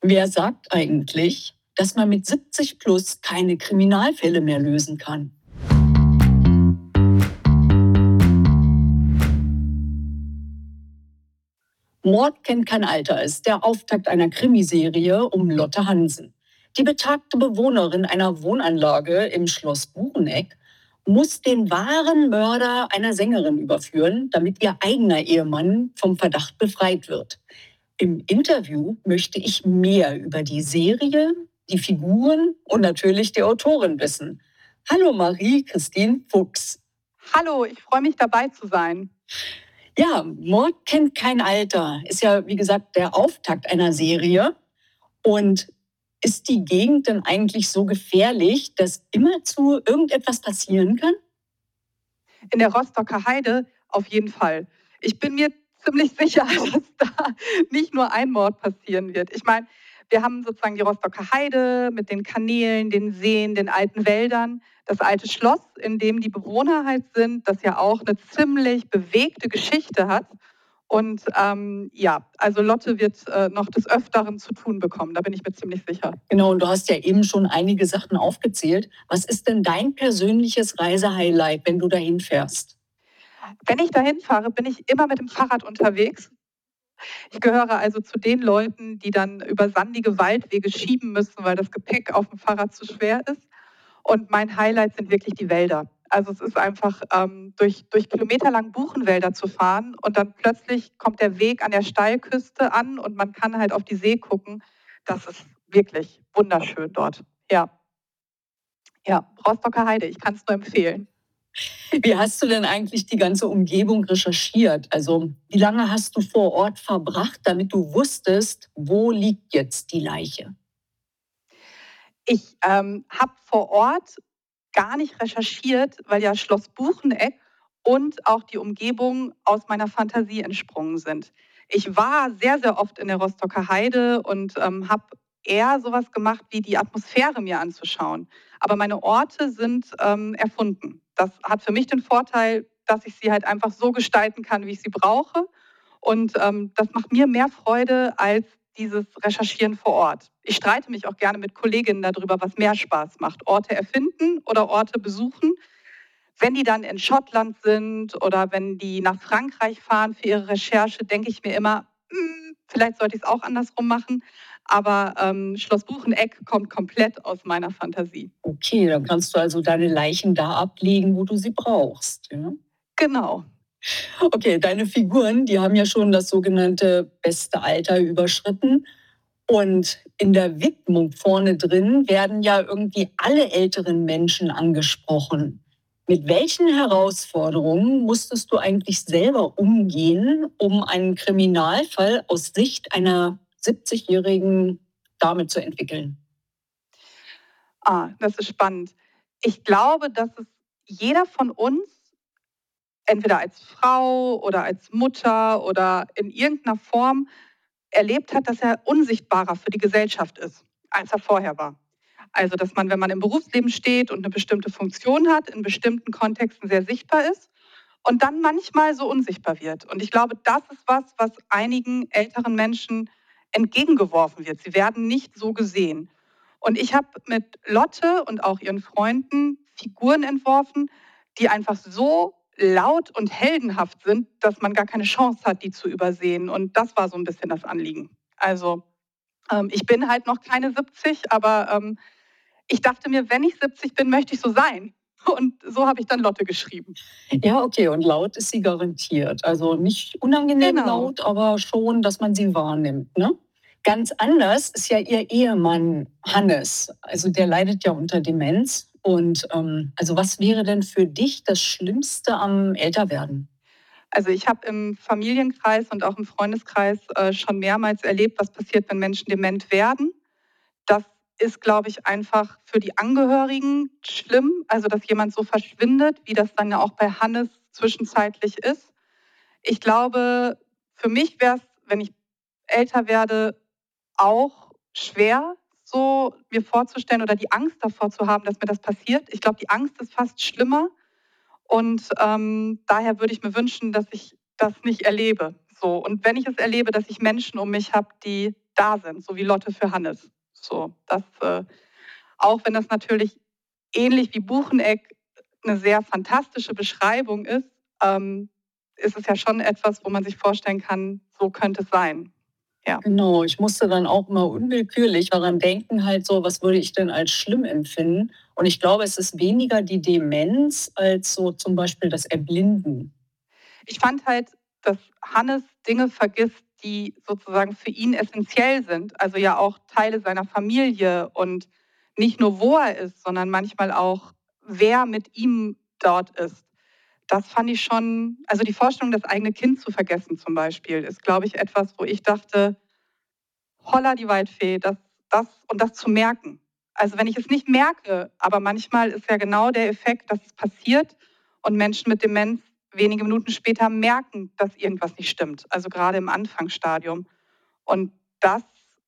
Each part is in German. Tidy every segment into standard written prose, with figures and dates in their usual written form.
Wer sagt eigentlich, dass man mit 70 plus keine Kriminalfälle mehr lösen kann? Mord kennt kein Alter ist der Auftakt einer Krimiserie um Lotte Hansen. Die betagte Bewohnerin einer Wohnanlage im Schloss Bucheneck muss den wahren Mörder einer Sängerin überführen, damit ihr eigener Ehemann vom Verdacht befreit wird. Im Interview möchte ich mehr über die Serie, die Figuren und natürlich die Autorin wissen. Hallo Marie-Christine Fuchs. Hallo, ich freue mich dabei zu sein. Ja, Mord kennt kein Alter. Ist ja, wie gesagt, der Auftakt einer Serie. Und ist die Gegend denn eigentlich so gefährlich, dass immerzu irgendetwas passieren kann? In der Rostocker Heide auf jeden Fall. Ich bin mir ziemlich sicher, dass da nicht nur ein Mord passieren wird. Ich meine, wir haben sozusagen die Rostocker Heide mit den Kanälen, den Seen, den alten Wäldern, das alte Schloss, in dem die Bewohner halt sind, das ja auch eine ziemlich bewegte Geschichte hat. Und ja, also Lotte wird noch des Öfteren zu tun bekommen, da bin ich mir ziemlich sicher. Genau, und du hast ja eben schon einige Sachen aufgezählt. Was ist denn dein persönliches Reisehighlight, wenn du dahin fährst? Wenn ich dahin fahre, bin ich immer mit dem Fahrrad unterwegs. Ich gehöre also zu den Leuten, die dann über sandige Waldwege schieben müssen, weil das Gepäck auf dem Fahrrad zu schwer ist. Und mein Highlight sind wirklich die Wälder. Also es ist einfach durch kilometerlang Buchenwälder zu fahren und dann plötzlich kommt der Weg an der Steilküste an und man kann halt auf die See gucken. Das ist wirklich wunderschön dort. Ja, ja, Rostocker Heide, ich kann es nur empfehlen. Wie hast du denn eigentlich die ganze Umgebung recherchiert? Also, wie lange hast du vor Ort verbracht, damit du wusstest, wo liegt jetzt die Leiche? Ich habe vor Ort gar nicht recherchiert, weil ja Schloss Bucheneck und auch die Umgebung aus meiner Fantasie entsprungen sind. Ich war sehr, sehr oft in der Rostocker Heide und habe eher sowas gemacht, wie die Atmosphäre mir anzuschauen. Aber meine Orte sind erfunden. Das hat für mich den Vorteil, dass ich sie halt einfach so gestalten kann, wie ich sie brauche. Und das macht mir mehr Freude als dieses Recherchieren vor Ort. Ich streite mich auch gerne mit Kolleginnen darüber, was mehr Spaß macht. Orte erfinden oder Orte besuchen. Wenn die dann in Schottland sind oder wenn die nach Frankreich fahren für ihre Recherche, denke ich mir immer, vielleicht sollte ich es auch andersrum machen. Aber Schloss Bucheneck kommt komplett aus meiner Fantasie. Okay, dann kannst du also deine Leichen da ablegen, wo du sie brauchst. Ja? Genau. Okay, deine Figuren, die haben ja schon das sogenannte beste Alter überschritten. Und in der Widmung vorne drin werden ja irgendwie alle älteren Menschen angesprochen. Mit welchen Herausforderungen musstest du eigentlich selber umgehen, um einen Kriminalfall aus Sicht einer 70-jährigen Dame zu entwickeln? Das ist spannend. Ich glaube, dass es jeder von uns entweder als Frau oder als Mutter oder in irgendeiner Form erlebt hat, dass er unsichtbarer für die Gesellschaft ist, als er vorher war. Also, dass man, wenn man im Berufsleben steht und eine bestimmte Funktion hat, in bestimmten Kontexten sehr sichtbar ist und dann manchmal so unsichtbar wird. Und ich glaube, das ist was, was einigen älteren Menschen entgegengeworfen wird. Sie werden nicht so gesehen. Und ich habe mit Lotte und auch ihren Freunden Figuren entworfen, die einfach so laut und heldenhaft sind, dass man gar keine Chance hat, die zu übersehen. Und das war so ein bisschen das Anliegen. Also ich bin halt noch keine 70, aber ich dachte mir, wenn ich 70 bin, möchte ich so sein. Und so habe ich dann Lotte geschrieben. Ja, okay, und laut ist sie garantiert. Also nicht unangenehm Genau. laut, aber schon, dass man sie wahrnimmt. Ne? Ganz anders ist ja ihr Ehemann Hannes. Also der leidet ja unter Demenz. Und also was wäre denn für dich das Schlimmste am Älterwerden? Also ich habe im Familienkreis und auch im Freundeskreis schon mehrmals erlebt, was passiert, wenn Menschen dement werden. Das ist, glaube ich, einfach für die Angehörigen schlimm, also dass jemand so verschwindet, wie das dann ja auch bei Hannes zwischenzeitlich ist. Ich glaube, für mich wäre es, wenn ich älter werde, auch schwer, so mir vorzustellen oder die Angst davor zu haben, dass mir das passiert. Ich glaube, die Angst ist fast schlimmer und daher würde ich mir wünschen, dass ich das nicht erlebe. So. Und wenn ich es erlebe, dass ich Menschen um mich habe, die da sind, so wie Lotte für Hannes. So, das, auch wenn das natürlich ähnlich wie Bucheneck eine sehr fantastische Beschreibung ist es ja schon etwas, wo man sich vorstellen kann, so könnte es sein. Ja. Genau, ich musste dann auch mal unwillkürlich daran denken, halt so, was würde ich denn als schlimm empfinden? Und ich glaube, es ist weniger die Demenz als so zum Beispiel das Erblinden. Ich fand halt, dass Hannes Dinge vergisst, die sozusagen für ihn essentiell sind. Also ja auch Teile seiner Familie und nicht nur wo er ist, sondern manchmal auch wer mit ihm dort ist. Das fand ich schon, also die Vorstellung, das eigene Kind zu vergessen zum Beispiel, ist, glaube ich, etwas, wo ich dachte, holla die Waldfee, das zu merken. Also wenn ich es nicht merke, aber manchmal ist ja genau der Effekt, dass es passiert und Menschen mit Demenz wenige Minuten später merken, dass irgendwas nicht stimmt. Also gerade im Anfangsstadium. Und das,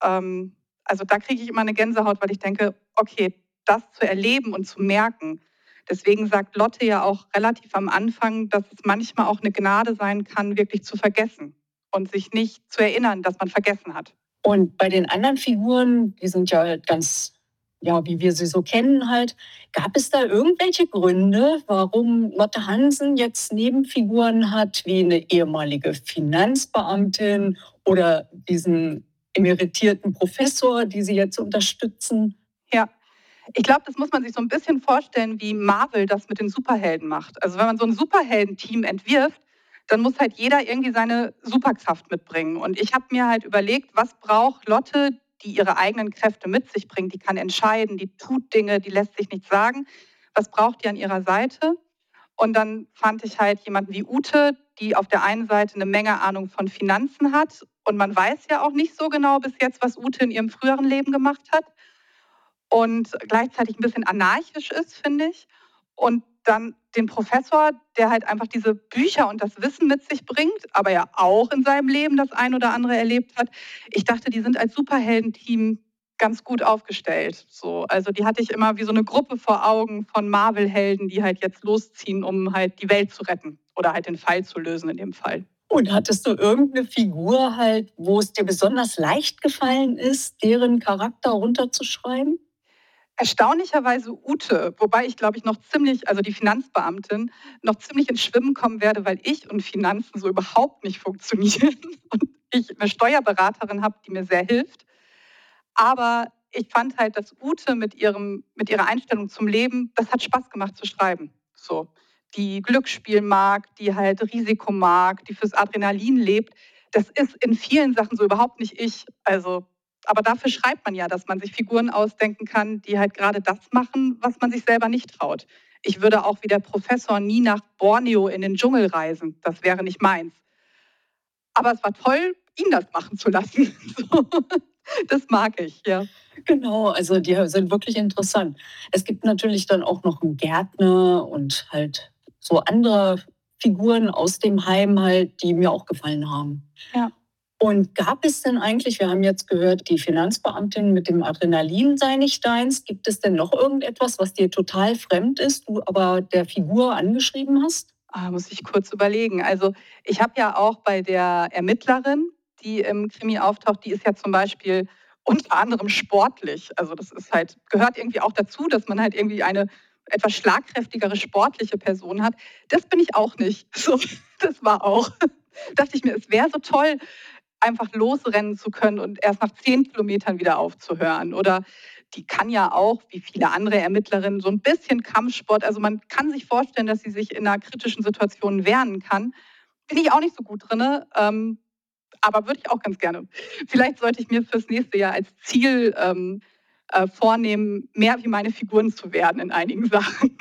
also da kriege ich immer eine Gänsehaut, weil ich denke, okay, das zu erleben und zu merken. Deswegen sagt Lotte ja auch relativ am Anfang, dass es manchmal auch eine Gnade sein kann, wirklich zu vergessen und sich nicht zu erinnern, dass man vergessen hat. Und bei den anderen Figuren, die sind ja halt ganz, ja, wie wir sie so kennen halt, gab es da irgendwelche Gründe, warum Lotte Hansen jetzt Nebenfiguren hat, wie eine ehemalige Finanzbeamtin oder diesen emeritierten Professor, die sie jetzt unterstützen? Ja, ich glaube, das muss man sich so ein bisschen vorstellen, wie Marvel das mit den Superhelden macht. Also wenn man so ein Superheldenteam entwirft, dann muss halt jeder irgendwie seine Superkraft mitbringen. Und ich habe mir halt überlegt, was braucht Lotte, die ihre eigenen Kräfte mit sich bringt, die kann entscheiden, die tut Dinge, die lässt sich nichts sagen. Was braucht die an ihrer Seite? Und dann fand ich halt jemanden wie Ute, die auf der einen Seite eine Menge Ahnung von Finanzen hat. Und man weiß ja auch nicht so genau bis jetzt, was Ute in ihrem früheren Leben gemacht hat und gleichzeitig ein bisschen anarchisch ist, finde ich. Und dann den Professor, der halt einfach diese Bücher und das Wissen mit sich bringt, aber ja auch in seinem Leben das ein oder andere erlebt hat. Ich dachte, die sind als Superheldenteam ganz gut aufgestellt. So, also die hatte ich immer wie so eine Gruppe vor Augen von Marvel-Helden, die halt jetzt losziehen, um halt die Welt zu retten oder halt den Fall zu lösen in dem Fall. Und hattest du irgendeine Figur halt, wo es dir besonders leicht gefallen ist, deren Charakter runterzuschreiben? Erstaunlicherweise Ute, wobei ich, glaube ich, noch ziemlich, also die Finanzbeamtin, noch ziemlich ins Schwimmen kommen werde, weil ich und Finanzen so überhaupt nicht funktionieren und ich eine Steuerberaterin habe, die mir sehr hilft. Aber ich fand halt, dass Ute mit ihrer Einstellung zum Leben, das hat Spaß gemacht zu schreiben. So, die Glücksspiel mag, die halt Risiko mag, die fürs Adrenalin lebt. Das ist in vielen Sachen so überhaupt nicht ich. Also, aber dafür schreibt man ja, dass man sich Figuren ausdenken kann, die halt gerade das machen, was man sich selber nicht traut. Ich würde auch wie der Professor nie nach Borneo in den Dschungel reisen. Das wäre nicht meins. Aber es war toll, ihn das machen zu lassen. So, das mag ich, ja. Genau, also die sind wirklich interessant. Es gibt natürlich dann auch noch einen Gärtner und halt so andere Figuren aus dem Heim halt, die mir auch gefallen haben. Ja. Und gab es denn eigentlich, wir haben jetzt gehört, die Finanzbeamtin mit dem Adrenalin sei nicht deins. Gibt es denn noch irgendetwas, was dir total fremd ist, du aber der Figur angeschrieben hast? Muss ich kurz überlegen. Also ich habe ja auch bei der Ermittlerin, die im Krimi auftaucht, die ist ja zum Beispiel unter anderem sportlich. Also das ist halt, gehört irgendwie auch dazu, dass man halt irgendwie eine etwas schlagkräftigere sportliche Person hat. Das bin ich auch nicht. So, das war auch. Dachte ich mir, es wäre so toll, einfach losrennen zu können und erst nach 10 Kilometern wieder aufzuhören. Oder die kann ja auch, wie viele andere Ermittlerinnen, so ein bisschen Kampfsport. Also man kann sich vorstellen, dass sie sich in einer kritischen Situation wehren kann. Bin ich auch nicht so gut drin, aber würde ich auch ganz gerne. Vielleicht sollte ich mir fürs nächste Jahr als Ziel vornehmen, mehr wie meine Figuren zu werden in einigen Sachen.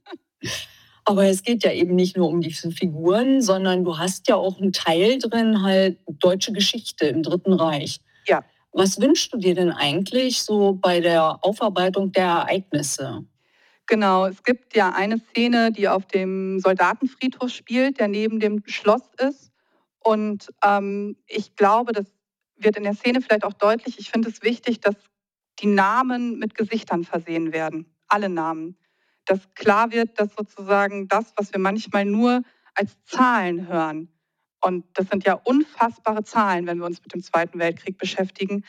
Aber es geht ja eben nicht nur um diese Figuren, sondern du hast ja auch einen Teil drin, halt deutsche Geschichte im Dritten Reich. Ja. Was wünschst du dir denn eigentlich so bei der Aufarbeitung der Ereignisse? Genau, es gibt ja eine Szene, die auf dem Soldatenfriedhof spielt, der neben dem Schloss ist. Und ich glaube, das wird in der Szene vielleicht auch deutlich. Ich finde es wichtig, dass die Namen mit Gesichtern versehen werden. Alle Namen. Dass klar wird, dass sozusagen das, was wir manchmal nur als Zahlen hören, Und das sind ja unfassbare Zahlen, wenn wir uns mit dem Zweiten Weltkrieg beschäftigen,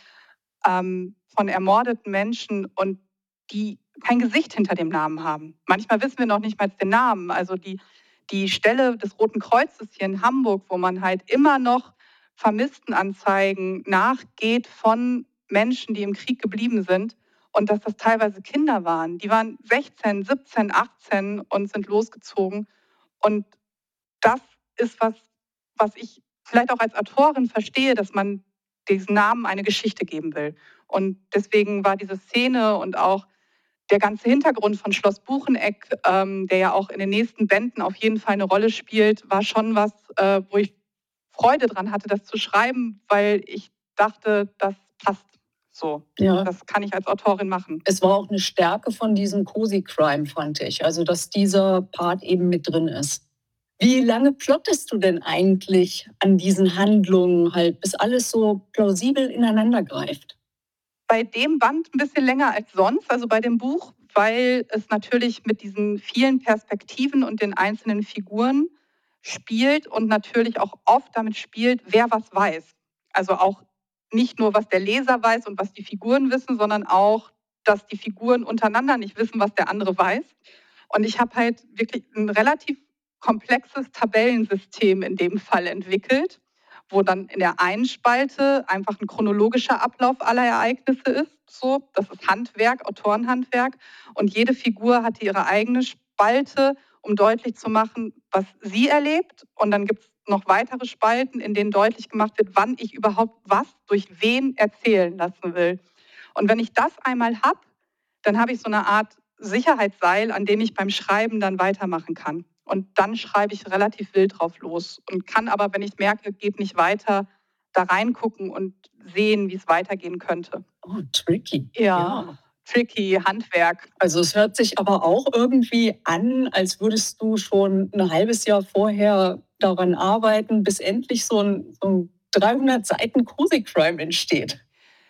von ermordeten Menschen und die kein Gesicht hinter dem Namen haben. Manchmal wissen wir noch nicht mal den Namen. Also die Stelle des Roten Kreuzes hier in Hamburg, wo man halt immer noch Vermisstenanzeigen nachgeht von Menschen, die im Krieg geblieben sind und dass das teilweise Kinder waren. Die waren 16, 17, 18 und sind losgezogen. Und das ist was ich vielleicht auch als Autorin verstehe, dass man diesen Namen eine Geschichte geben will. Und deswegen war diese Szene und auch der ganze Hintergrund von Schloss Bucheneck, der ja auch in den nächsten Bänden auf jeden Fall eine Rolle spielt, war schon was, wo ich Freude dran hatte, das zu schreiben, weil ich dachte, das passt so. Ja. Das kann ich als Autorin machen. Es war auch eine Stärke von diesem Cozy Crime, fand ich. Also, dass dieser Part eben mit drin ist. Wie lange plottest du denn eigentlich an diesen Handlungen halt, bis alles so plausibel ineinander greift? Bei dem Band ein bisschen länger als sonst, also bei dem Buch, weil es natürlich mit diesen vielen Perspektiven und den einzelnen Figuren spielt und natürlich auch oft damit spielt, wer was weiß. Also auch nicht nur, was der Leser weiß und was die Figuren wissen, sondern auch, dass die Figuren untereinander nicht wissen, was der andere weiß. Und ich habe halt wirklich ein relativ komplexes Tabellensystem in dem Fall entwickelt, wo dann in der einen Spalte einfach ein chronologischer Ablauf aller Ereignisse ist. So, das ist Handwerk, Autorenhandwerk. Und jede Figur hatte ihre eigene Spalte, um deutlich zu machen, was sie erlebt. Und dann gibt es noch weitere Spalten, in denen deutlich gemacht wird, wann ich überhaupt was durch wen erzählen lassen will. Und wenn ich das einmal habe, dann habe ich so eine Art Sicherheitsseil, an dem ich beim Schreiben dann weitermachen kann. Und dann schreibe ich relativ wild drauf los und kann aber, wenn ich merke, geht nicht weiter, da reingucken und sehen, wie es weitergehen könnte. Oh, tricky. Ja, tricky, Handwerk. Also es hört sich aber auch irgendwie an, als würdest du schon ein halbes Jahr vorher daran arbeiten, bis endlich so ein 300 Seiten Cozy Crime entsteht.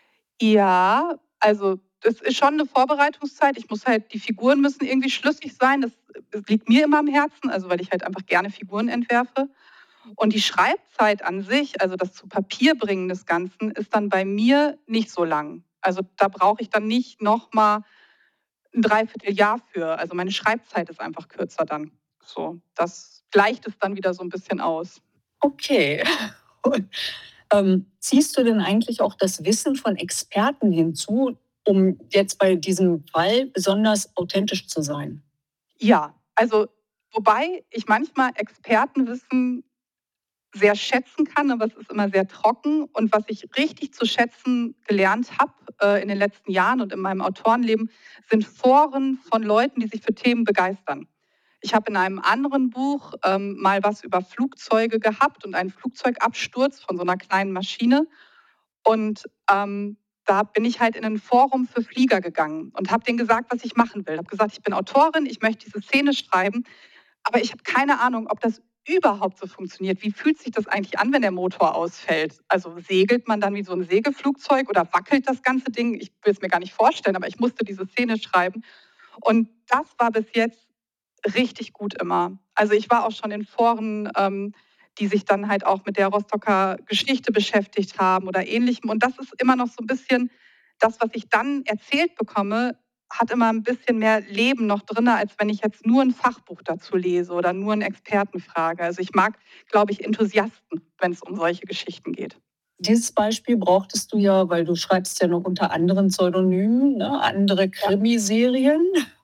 Ja, also das ist schon eine Vorbereitungszeit. Ich muss halt, die Figuren müssen irgendwie schlüssig sein. Das liegt mir immer am Herzen, also weil ich halt einfach gerne Figuren entwerfe. Und die Schreibzeit an sich, also das zu Papier bringen des Ganzen, ist dann bei mir nicht so lang. Also da brauche ich dann nicht nochmal ein Dreivierteljahr für. Also meine Schreibzeit ist einfach kürzer dann. So, das gleicht es dann wieder so ein bisschen aus. Okay. Und, ziehst du denn eigentlich auch das Wissen von Experten hinzu, um jetzt bei diesem Fall besonders authentisch zu sein? Ja, also wobei ich manchmal Expertenwissen sehr schätzen kann, aber es ist immer sehr trocken. Und was ich richtig zu schätzen gelernt habe in den letzten Jahren und in meinem Autorenleben, sind Foren von Leuten, die sich für Themen begeistern. Ich habe in einem anderen Buch mal was über Flugzeuge gehabt und einen Flugzeugabsturz von so einer kleinen Maschine. Und da bin ich halt in ein Forum für Flieger gegangen und habe denen gesagt, was ich machen will. Ich habe gesagt, ich bin Autorin, ich möchte diese Szene schreiben, aber ich habe keine Ahnung, ob das überhaupt so funktioniert. Wie fühlt sich das eigentlich an, wenn der Motor ausfällt? Also segelt man dann wie so ein Segelflugzeug oder wackelt das ganze Ding? Ich will es mir gar nicht vorstellen, aber ich musste diese Szene schreiben. Und das war bis jetzt richtig gut immer. Also ich war auch schon in Foren, die sich dann halt auch mit der Rostocker Geschichte beschäftigt haben oder Ähnlichem. Und das ist immer noch so ein bisschen das, was ich dann erzählt bekomme, hat immer ein bisschen mehr Leben noch drin, als wenn ich jetzt nur ein Fachbuch dazu lese oder nur einen Experten frage. Also ich mag, glaube ich, Enthusiasten, wenn es um solche Geschichten geht. Dieses Beispiel brauchtest du ja, weil du schreibst ja noch unter anderen Pseudonymen, ne? Andere Krimiserien.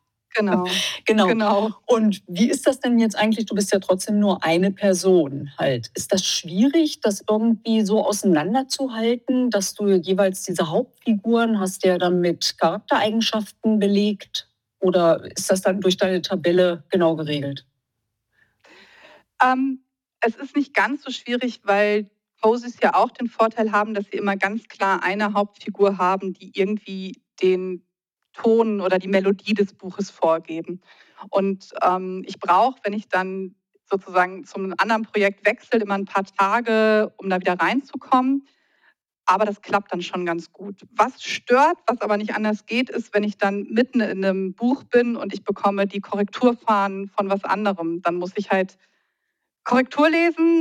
Genau. Und wie ist das denn jetzt eigentlich? Du bist ja trotzdem nur eine Person halt. Ist das schwierig, das irgendwie so auseinanderzuhalten, dass du jeweils diese Hauptfiguren hast, ja dann mit Charaktereigenschaften belegt? Oder ist das dann durch deine Tabelle genau geregelt? Es ist nicht ganz so schwierig, weil Cozies ja auch den Vorteil haben, dass sie immer ganz klar eine Hauptfigur haben, die irgendwie den Ton oder die Melodie des Buches vorgeben. Und ich brauche, wenn ich dann sozusagen zum anderen Projekt wechsle, immer ein paar Tage, um da wieder reinzukommen. Aber das klappt dann schon ganz gut. Was stört, was aber nicht anders geht, ist, wenn ich dann mitten in einem Buch bin und ich bekomme die Korrekturfahnen von was anderem. Dann muss ich halt Korrektur lesen,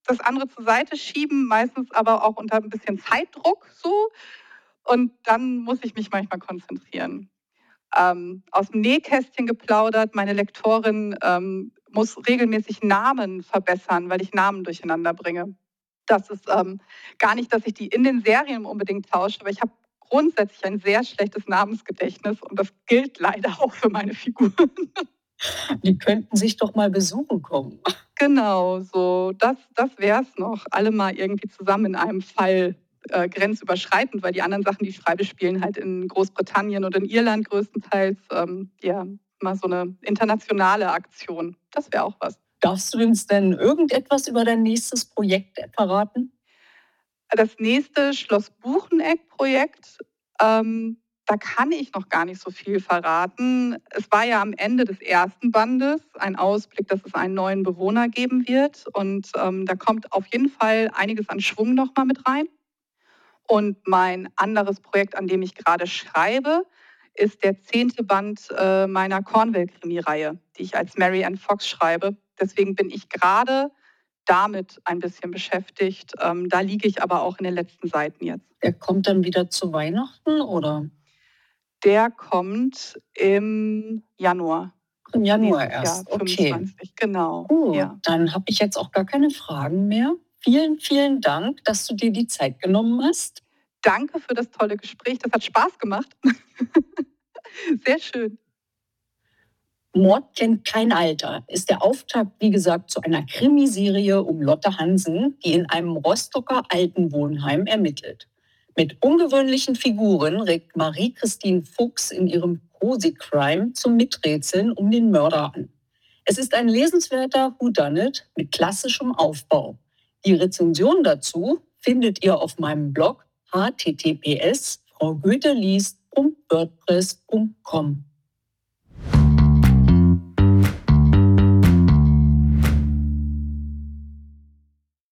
das andere zur Seite schieben, meistens aber auch unter ein bisschen Zeitdruck so. Und dann muss ich mich manchmal konzentrieren. Aus dem Nähkästchen geplaudert, meine Lektorin muss regelmäßig Namen verbessern, weil ich Namen durcheinander bringe. Das ist gar nicht, dass ich die in den Serien unbedingt tausche, aber ich habe grundsätzlich ein sehr schlechtes Namensgedächtnis und das gilt leider auch für meine Figuren. Die könnten sich doch mal besuchen kommen. Genau, so das wäre es noch. Alle mal irgendwie zusammen in einem Fall grenzüberschreitend, weil die anderen Sachen, die ich schreibe, spielen halt in Großbritannien und in Irland größtenteils. Ja, mal so eine internationale Aktion. Das wäre auch was. Darfst du uns denn irgendetwas über dein nächstes Projekt verraten? Das nächste Schloss Bucheneck-Projekt, da kann ich noch gar nicht so viel verraten. Es war ja am Ende des ersten Bandes ein Ausblick, dass es einen neuen Bewohner geben wird. Und da kommt auf jeden Fall einiges an Schwung noch mal mit rein. Und mein anderes Projekt, an dem ich gerade schreibe, ist der 10. Band meiner Cornwall-Krimi-Reihe, die ich als Mary Ann Fox schreibe. Deswegen bin ich gerade damit ein bisschen beschäftigt. Da liege ich aber auch in den letzten Seiten jetzt. Der kommt dann wieder zu Weihnachten, oder? Der kommt im Januar. Im Januar Nächstes Jahr, erst, okay. 25, genau. Gut, Ja. dann habe ich jetzt auch gar keine Fragen mehr. Vielen, vielen Dank, dass du dir die Zeit genommen hast. Danke für das tolle Gespräch. Das hat Spaß gemacht. Sehr schön. Mord kennt kein Alter ist der Auftakt, wie gesagt, zu einer Krimiserie um Lotte Hansen, die in einem Rostocker Altenwohnheim ermittelt. Mit ungewöhnlichen Figuren regt Marie-Christine Fuchs in ihrem Cozy Crime zum Miträtseln um den Mörder an. Es ist ein lesenswerter Whodunit mit klassischem Aufbau. Die Rezension dazu findet ihr auf meinem Blog https://fraugoetheliest.wordpress.com.